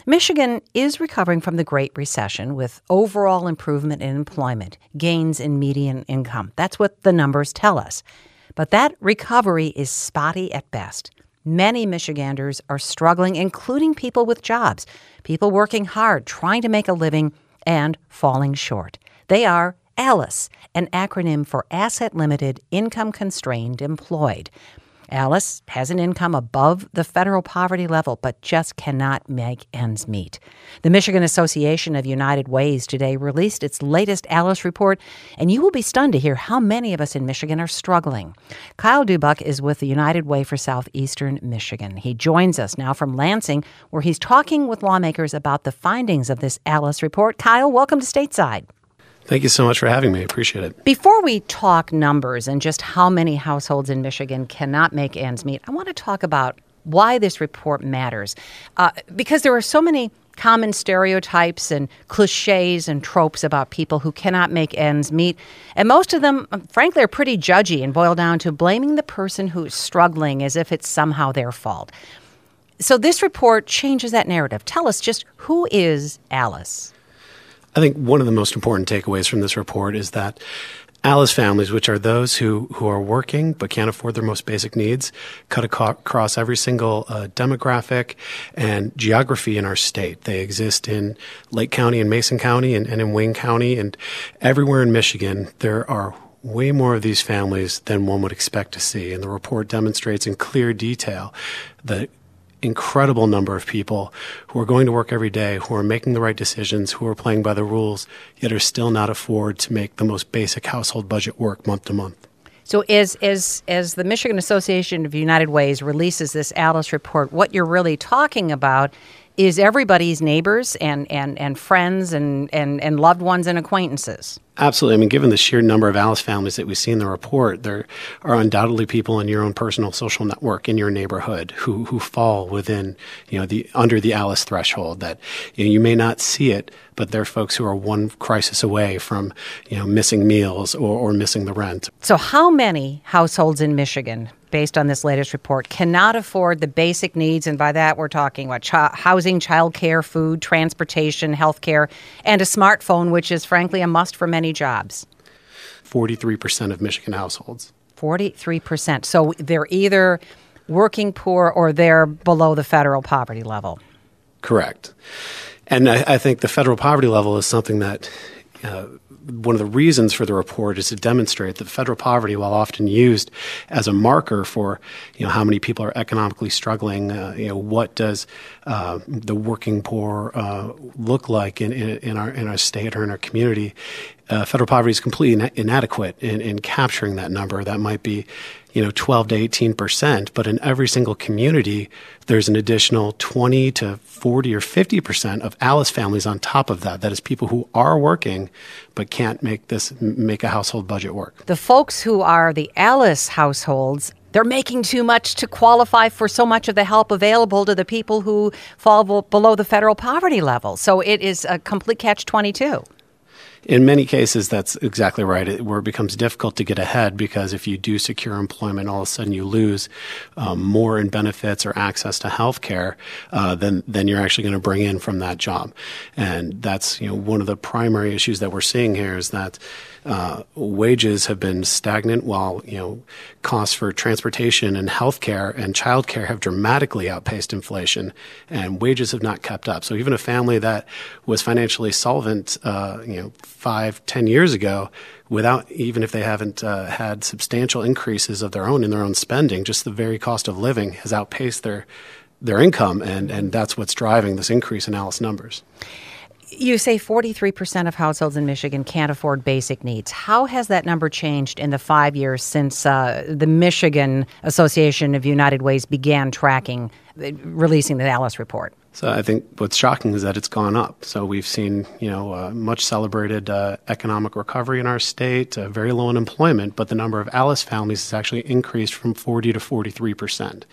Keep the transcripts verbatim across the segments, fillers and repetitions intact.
Michigan is recovering from the Great Recession with overall improvement in employment, gains in median income. That's what the numbers tell us. But that recovery is spotty at best. Many Michiganders are struggling, including people with jobs, people working hard, trying to make a living, and falling short. They are ALICE, an acronym for Asset Limited Income Constrained Employed. ALICE has an income above the federal poverty level, but just cannot make ends meet. The Michigan Association of United Ways today released its latest ALICE report, and you will be stunned to hear how many of us in Michigan are struggling. Kyle Dubuck is with the United Way for Southeastern Michigan. He joins us now from Lansing, where he's talking with lawmakers about the findings of this ALICE report. Kyle, welcome to Stateside. Thank you so much for having me. I appreciate it. Before we talk numbers and just how many households in Michigan cannot make ends meet, I want to talk about why this report matters. Uh, because there are so many common stereotypes and cliches and tropes about people who cannot make ends meet. And most of them, frankly, are pretty judgy and boil down to blaming the person who's struggling as if it's somehow their fault. So this report changes that narrative. Tell us just, who is ALICE? I think one of the most important takeaways from this report is that ALICE families, which are those who, who are working but can't afford their most basic needs, cut across every single uh, demographic and geography in our state. They exist in Lake County and Mason County and, and in Wayne County, and everywhere in Michigan there are way more of these families than one would expect to see. And the report demonstrates in clear detail the incredible number of people who are going to work every day, who are making the right decisions, who are playing by the rules, yet are still not afford to make the most basic household budget work month to month. So as as as the Michigan Association of United Ways releases this ALICE report, what you're really talking about is everybody's neighbors and, and, and friends and, and, and loved ones and acquaintances. Absolutely. I mean, given the sheer number of ALICE families that we see in the report, there are undoubtedly people in your own personal social network in your neighborhood who, who fall within, you know, the under the ALICE threshold that, you know, you may not see it, but there are folks who are one crisis away from, you know, missing meals or, or missing the rent. So how many households in Michigan, based on this latest report, cannot afford the basic needs? And by that, we're talking about ch- housing, childcare, food, transportation, health care, and a smartphone, which is frankly a must for many jobs. forty-three percent of Michigan households. forty-three percent. So they're either working poor or they're below the federal poverty level. Correct. And I, I think the federal poverty level is something that uh, one of the reasons for the report is to demonstrate that federal poverty, while often used as a marker for, you know, how many people are economically struggling, uh, you know, what does uh, the working poor uh, look like in, in, in our in our state or in our community, uh, federal poverty is completely inadequate in, in capturing that number. That might be, you know, twelve to eighteen percent, but in every single community, there's an additional twenty to forty or fifty percent of ALICE families on top of that. That is people who are working but can't make this make a household budget work. The folks who are the ALICE households, they're making too much to qualify for so much of the help available to the people who fall below the federal poverty level. So it is a complete catch twenty-two. In many cases, that's exactly right, it, where it becomes difficult to get ahead, because if you do secure employment, all of a sudden you lose um, more in benefits or access to health care uh, than, than you're actually going to bring in from that job. And that's, you know, one of the primary issues that we're seeing here is that uh, wages have been stagnant while, you know, costs for transportation and health care and child care have dramatically outpaced inflation, and wages have not kept up. So even a family that was financially solvent, uh, you know, five, ten years ago, without, even if they haven't uh, had substantial increases of their own in their own spending, just the very cost of living has outpaced their their income, and, and that's what's driving this increase in ALICE numbers. You say forty-three percent of households in Michigan can't afford basic needs. How has that number changed in the five years since uh, the Michigan Association of United Ways began tracking, uh, releasing the ALICE report? So I think what's shocking is that it's gone up. So we've seen, you know, uh, much celebrated uh, economic recovery in our state, uh, very low unemployment, but the number of ALICE families has actually increased from forty to forty-three percent.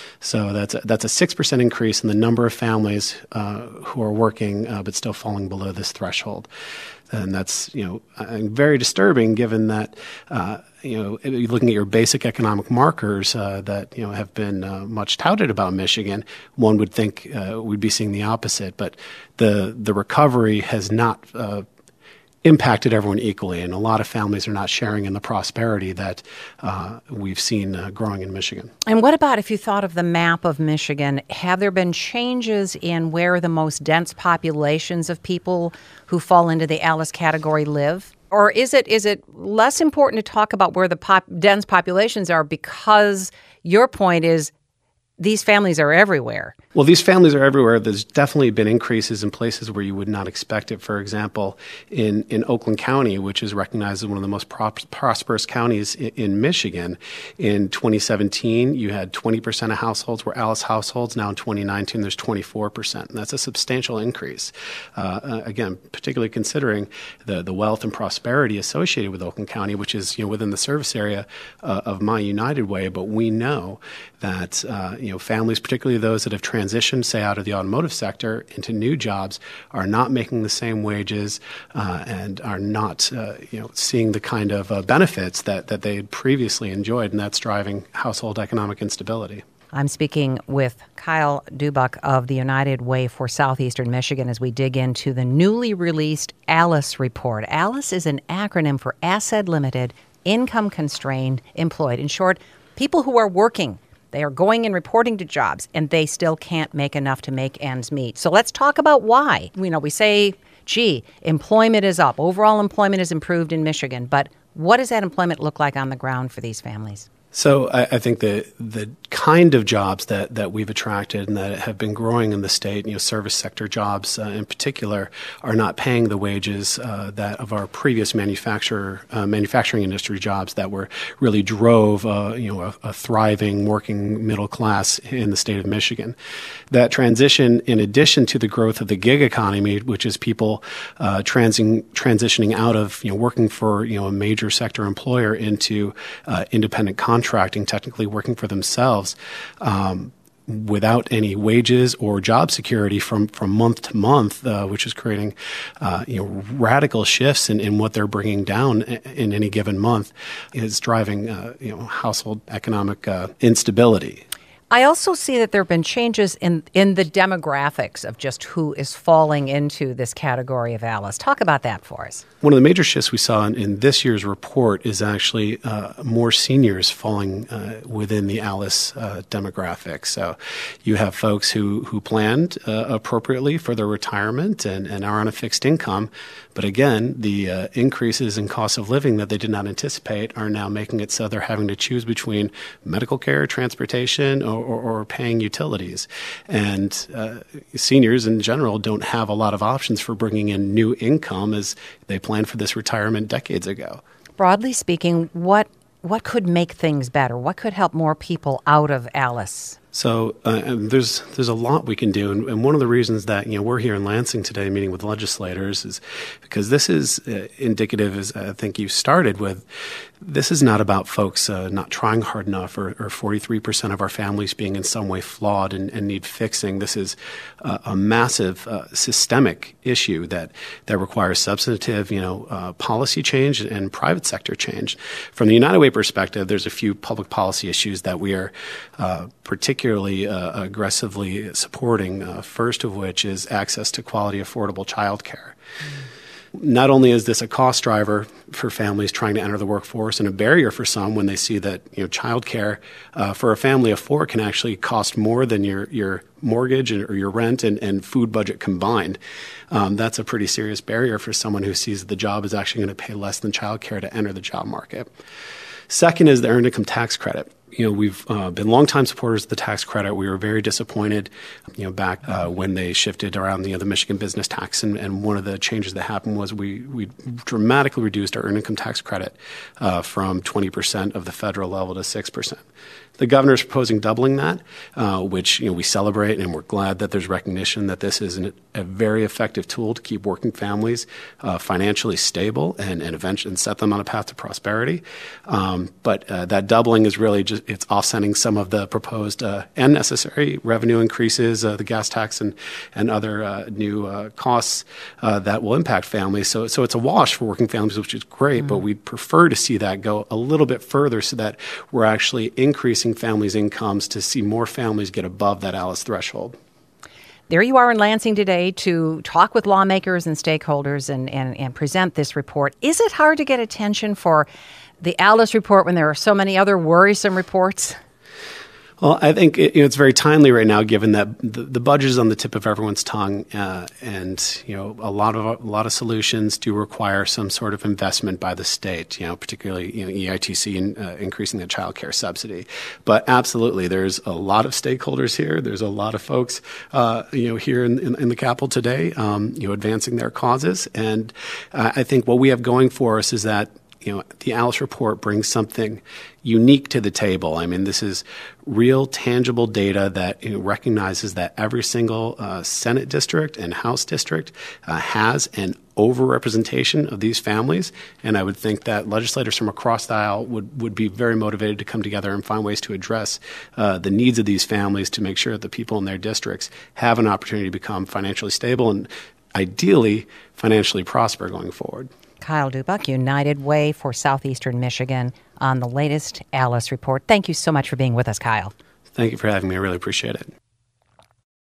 So that's a, that's a six percent increase in the number of families uh, who are working uh, but still falling below this threshold. And that's, you know, uh, very disturbing given that, uh, you know, looking at your basic economic markers uh, that, you know, have been uh, much touted about Michigan, one would think uh, we'd be seeing the opposite. But the the recovery has not uh, impacted everyone equally, and a lot of families are not sharing in the prosperity that uh, we've seen uh, growing in Michigan. And what about if you thought of the map of Michigan? Have there been changes in where the most dense populations of people who fall into the ALICE category live? Or is it is it less important to talk about where the pop, dense populations are because your point is these families are everywhere? Well, these families are everywhere. There's definitely been increases in places where you would not expect it. For example, in, in Oakland County, which is recognized as one of the most prop- prosperous counties in, in Michigan, in twenty seventeen, you had twenty percent of households were ALICE households. Now in twenty nineteen, there's twenty-four percent. And that's a substantial increase. Uh, uh, again, particularly considering the, the wealth and prosperity associated with Oakland County, which is, you know, within the service area uh, of My United Way. But we know that, uh, you know, families, particularly those that have transitioned, say, out of the automotive sector into new jobs, are not making the same wages uh, and are not, uh, you know, seeing the kind of uh, benefits that, that they had previously enjoyed, and that's driving household economic instability. I'm speaking with Kyle Dubuck of the United Way for Southeastern Michigan as we dig into the newly released ALICE report. ALICE is an acronym for Asset Limited, Income Constrained, Employed. In short, people who are working. They are going and reporting to jobs, and they still can't make enough to make ends meet. So let's talk about why. You know, we say, gee, employment is up. Overall employment has improved in Michigan. But what does that employment look like on the ground for these families? So I, I think the the kind of jobs that, that we've attracted and that have been growing in the state, you know, service sector jobs uh, in particular, are not paying the wages uh, that of our previous manufacturer uh, manufacturing industry jobs that were really drove uh, you know a, a thriving working middle class in the state of Michigan. That transition, in addition to the growth of the gig economy, which is people uh, transi- transitioning out of you know working for you know a major sector employer into uh, independent contractors. Contracting, technically working for themselves um, without any wages or job security from, from month to month, uh, which is creating uh, you know radical shifts in, in what they're bringing down in any given month, is driving uh, you know household economic uh, instability. I also see that there have been changes in, in the demographics of just who is falling into this category of ALICE. Talk about that for us. One of the major shifts we saw in, in this year's report is actually uh, more seniors falling uh, within the ALICE uh, demographic. So you have folks who, who planned uh, appropriately for their retirement and, and are on a fixed income. But again, the uh, increases in cost of living that they did not anticipate are now making it so they're having to choose between medical care, transportation, or, or, or paying utilities. And uh, seniors in general don't have a lot of options for bringing in new income as they planned for this retirement decades ago. Broadly speaking, what what could make things better? What could help more people out of ALICE? So uh, there's there's a lot we can do, and, and one of the reasons that you know we're here in Lansing today meeting with legislators is because this is uh, indicative, as I think you started with. This is not about folks uh, not trying hard enough, or, or forty-three percent of our families being in some way flawed and, and need fixing. This is uh, a massive uh, systemic issue that that requires substantive, you know, uh, policy change and private sector change. From the United Way perspective, there's a few public policy issues that we are uh, particularly particularly uh, aggressively supporting, uh, first of which is access to quality, affordable child care. Mm. Not only is this a cost driver for families trying to enter the workforce and a barrier for some when they see that you know child care uh, for a family of four can actually cost more than your, your mortgage or your rent and, and food budget combined. Um, that's a pretty serious barrier for someone who sees that the job is actually going to pay less than child care to enter the job market. Second is the earned income tax credit. You know, we've uh, been longtime supporters of the tax credit. We were very disappointed, you know, back uh, when they shifted around you know, the Michigan business tax. And, and one of the changes that happened was we, we dramatically reduced our earned income tax credit uh, from twenty percent of the federal level to six percent. The governor is proposing doubling that, uh, which you know we celebrate, and we're glad that there's recognition that this is an, a very effective tool to keep working families uh, financially stable and and eventually and set them on a path to prosperity. Um, but uh, that doubling is really just it, it's offsetting some of the proposed uh, and necessary revenue increases, uh, the gas tax and and other uh, new uh, costs uh, that will impact families. So so it's a wash for working families, which is great, mm. but we'd prefer to see that go a little bit further so that we're actually increasing families' incomes to see more families get above that ALICE threshold. There you are in Lansing today to talk with lawmakers and stakeholders and, and, and present this report. Is it hard to get attention for the ALICE report when there are so many other worrisome reports? Well, I think it, you know, it's very timely right now, given that the, the budget is on the tip of everyone's tongue, uh, and you know a lot of a lot of solutions do require some sort of investment by the state. You know, particularly you know, E I T C and uh, increasing the child care subsidy. But absolutely, there's a lot of stakeholders here. There's a lot of folks, uh, you know, here in, in, in the Capitol today, um, you know, advancing their causes. And uh, I think what we have going for us is that, you know, the ALICE report brings something unique to the table. I mean, this is real, tangible data that, you know, recognizes that every single uh, Senate district and House district uh, has an overrepresentation of these families. And I would think that legislators from across the aisle would, would be very motivated to come together and find ways to address uh, the needs of these families to make sure that the people in their districts have an opportunity to become financially stable and ideally financially prosper going forward. Kyle Dubuck, United Way for Southeastern Michigan, on the latest ALICE report. Thank you so much for being with us, Kyle. Thank you for having me. I really appreciate it.